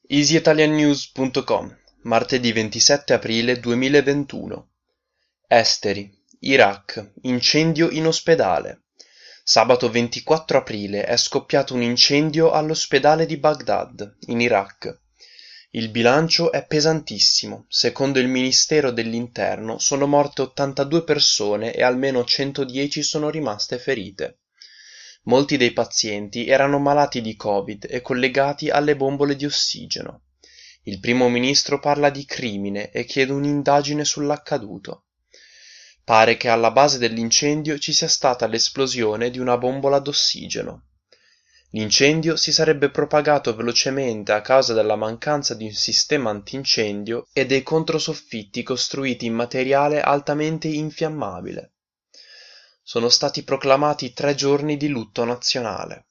EasyItalianNews.com, martedì 27 aprile 2021. Esteri, Iraq, incendio in ospedale. Sabato 24 aprile è scoppiato un incendio all'ospedale di Baghdad, in Iraq. Il bilancio è pesantissimo. Secondo il Ministero dell'Interno sono morte 82 persone e almeno 110 sono rimaste ferite. Molti dei pazienti erano malati di Covid e collegati alle bombole di ossigeno. Il primo ministro parla di crimine e chiede un'indagine sull'accaduto. Pare che alla base dell'incendio ci sia stata l'esplosione di una bombola d'ossigeno. L'incendio si sarebbe propagato velocemente a causa della mancanza di un sistema antincendio e dei controsoffitti costruiti in materiale altamente infiammabile. Sono stati proclamati 3 giorni di lutto nazionale.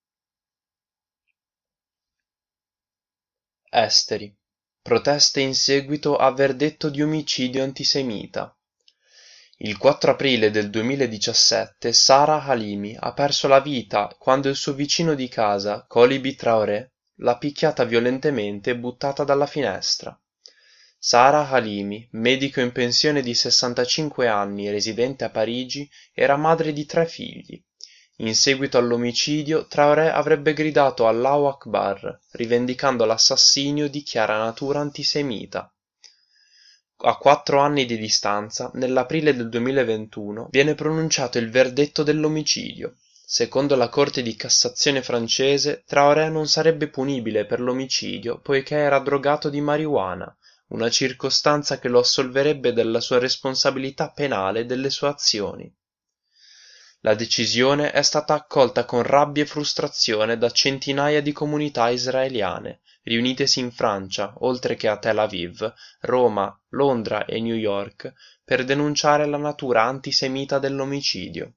Esteri. Proteste in seguito a verdetto di omicidio antisemita. Il 4 aprile del 2017 Sarah Halimi ha perso la vita quando il suo vicino di casa, Kolibi Traoré, l'ha picchiata violentemente e buttata dalla finestra. Sarah Halimi, medico in pensione di 65 anni residente a Parigi, era madre di 3 figli. In seguito all'omicidio, Traoré avrebbe gridato Allahu Akbar, rivendicando l'assassinio di chiara natura antisemita. A 4 anni di distanza, nell'aprile del 2021, viene pronunciato il verdetto dell'omicidio. Secondo la Corte di Cassazione francese, Traoré non sarebbe punibile per l'omicidio poiché era drogato di marijuana, una circostanza che lo assolverebbe dalla sua responsabilità penale delle sue azioni. La decisione è stata accolta con rabbia e frustrazione da centinaia di comunità israeliane, riunitesi in Francia, oltre che a Tel Aviv, Roma, Londra e New York, per denunciare la natura antisemita dell'omicidio.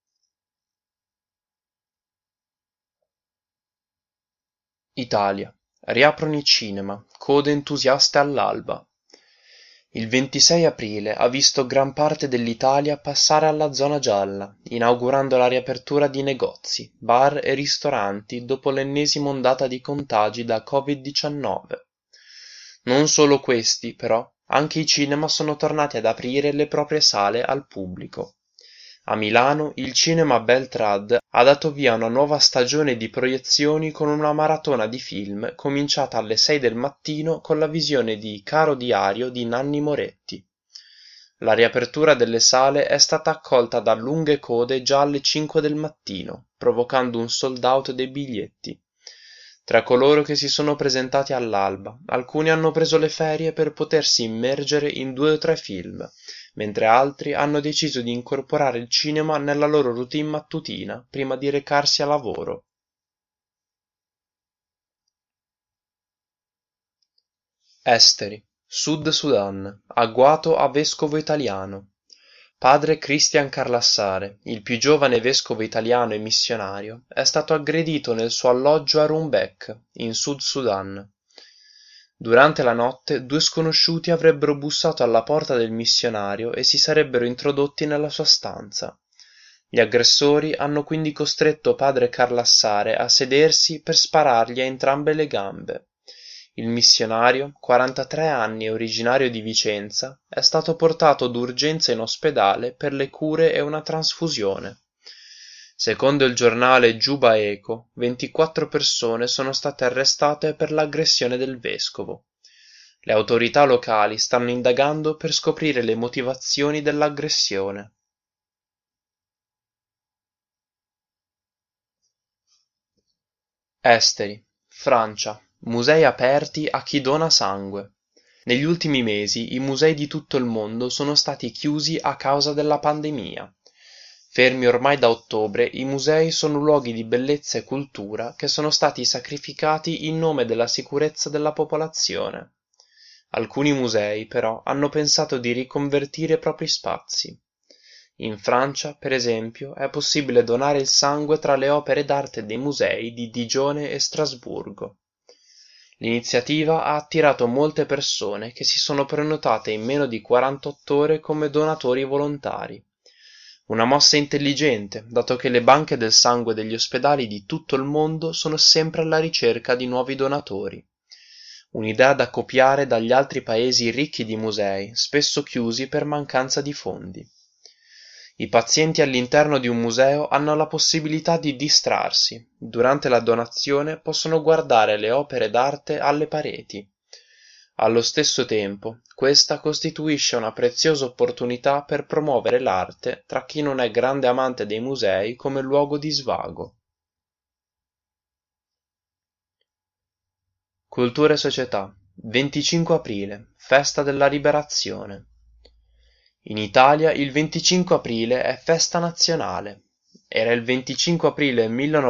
Italia. Riaprono i cinema, code entusiaste all'alba. Il 26 aprile ha visto gran parte dell'Italia passare alla zona gialla, inaugurando la riapertura di negozi, bar e ristoranti dopo l'ennesima ondata di contagi da Covid-19. Non solo questi, però, anche i cinema sono tornati ad aprire le proprie sale al pubblico. A Milano il cinema Beltrad ha dato via a una nuova stagione di proiezioni con una maratona di film cominciata alle 6 del mattino con la visione di Caro Diario di Nanni Moretti. La riapertura delle sale è stata accolta da lunghe code già alle 5 del mattino, provocando un sold out dei biglietti. Tra coloro che si sono presentati all'alba, alcuni hanno preso le ferie per potersi immergere in 2 o 3 film, mentre altri hanno deciso di incorporare il cinema nella loro routine mattutina prima di recarsi a lavoro. Esteri. Sud Sudan. Agguato a vescovo italiano. Padre Christian Carlassare, il più giovane vescovo italiano e missionario, è stato aggredito nel suo alloggio a Rumbek, in Sud Sudan. Durante la notte 2 sconosciuti avrebbero bussato alla porta del missionario e si sarebbero introdotti nella sua stanza. Gli aggressori hanno quindi costretto padre Carlassare a sedersi per sparargli a entrambe le gambe. Il missionario, 43 anni e originario di Vicenza, è stato portato d'urgenza in ospedale per le cure e una trasfusione. Secondo il giornale Juba Eco, 24 persone sono state arrestate per l'aggressione del vescovo. Le autorità locali stanno indagando per scoprire le motivazioni dell'aggressione. Esteri. Francia. Musei aperti a chi dona sangue. Negli ultimi mesi i musei di tutto il mondo sono stati chiusi a causa della pandemia. Fermi ormai da ottobre, i musei sono luoghi di bellezza e cultura che sono stati sacrificati in nome della sicurezza della popolazione. Alcuni musei, però, hanno pensato di riconvertire i propri spazi. In Francia, per esempio, è possibile donare il sangue tra le opere d'arte dei musei di Digione e Strasburgo. L'iniziativa ha attirato molte persone che si sono prenotate in meno di 48 ore come donatori volontari. Una mossa intelligente, dato che le banche del sangue degli ospedali di tutto il mondo sono sempre alla ricerca di nuovi donatori. un'idea da copiare dagli altri paesi ricchi di musei, spesso chiusi per mancanza di fondi. I pazienti all'interno di un museo hanno la possibilità di distrarsi. Durante la donazione possono guardare le opere d'arte alle pareti. Allo stesso tempo, questa costituisce una preziosa opportunità per promuovere l'arte tra chi non è grande amante dei musei come luogo di svago. Cultura e società. 25 aprile, festa della Liberazione. In Italia il 25 aprile è festa nazionale. Era il 25 aprile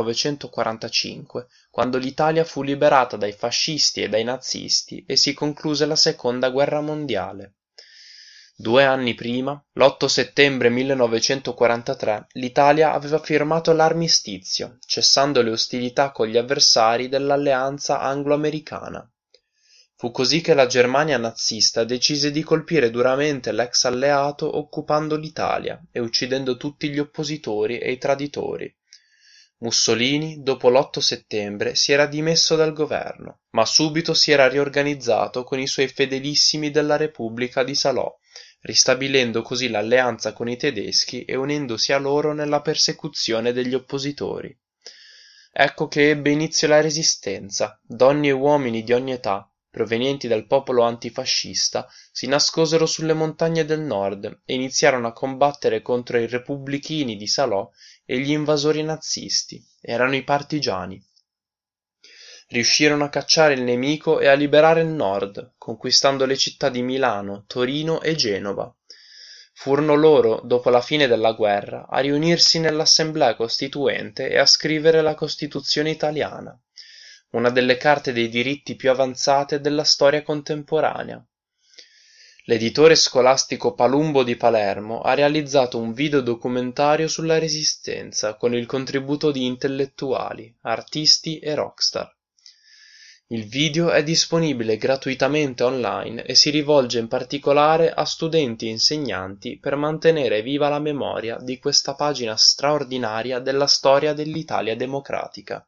1945 quando l'Italia fu liberata dai fascisti e dai nazisti e si concluse la Seconda Guerra Mondiale. 2 anni prima, l'8 settembre 1943, l'Italia aveva firmato l'armistizio, cessando le ostilità con gli avversari dell'alleanza anglo-americana. Fu così che la Germania nazista decise di colpire duramente l'ex alleato occupando l'Italia e uccidendo tutti gli oppositori e i traditori. Mussolini, dopo l'8 settembre, si era dimesso dal governo, ma subito si era riorganizzato con i suoi fedelissimi della Repubblica di Salò, ristabilendo così l'alleanza con i tedeschi e unendosi a loro nella persecuzione degli oppositori. Ecco che ebbe inizio la Resistenza. Donne e uomini di ogni età, provenienti dal popolo antifascista, si nascosero sulle montagne del nord e iniziarono a combattere contro i repubblichini di Salò e gli invasori nazisti. Erano i partigiani. Riuscirono a cacciare il nemico e a liberare il nord, conquistando le città di Milano, Torino e Genova. Furono loro, dopo la fine della guerra, a riunirsi nell'Assemblea Costituente e a scrivere la Costituzione italiana, una delle carte dei diritti più avanzate della storia contemporanea. L'editore scolastico Palumbo di Palermo ha realizzato un videodocumentario sulla Resistenza con il contributo di intellettuali, artisti e rockstar. Il video è disponibile gratuitamente online e si rivolge in particolare a studenti e insegnanti per mantenere viva la memoria di questa pagina straordinaria della storia dell'Italia democratica.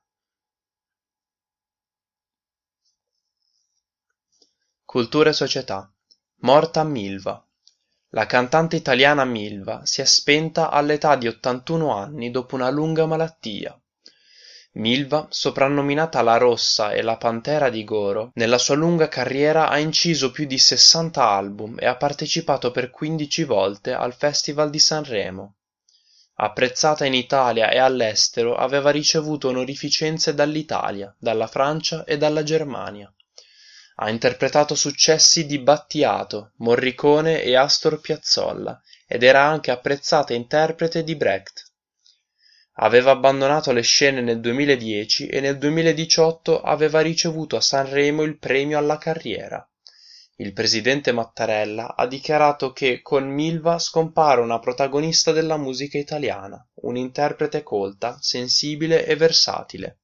Cultura e società. Morta Milva. La cantante italiana Milva si è spenta all'età di 81 anni dopo una lunga malattia. Milva, soprannominata la Rossa e la Pantera di Goro, nella sua lunga carriera ha inciso più di 60 album e ha partecipato per 15 volte al Festival di Sanremo. Apprezzata in Italia e all'estero, aveva ricevuto onorificenze dall'Italia, dalla Francia e dalla Germania. Ha interpretato successi di Battiato, Morricone e Astor Piazzolla ed era anche apprezzata interprete di Brecht. Aveva abbandonato le scene nel 2010 e nel 2018 aveva ricevuto a Sanremo il premio alla carriera. Il presidente Mattarella ha dichiarato che con Milva scompare una protagonista della musica italiana, un'interprete colta, sensibile e versatile.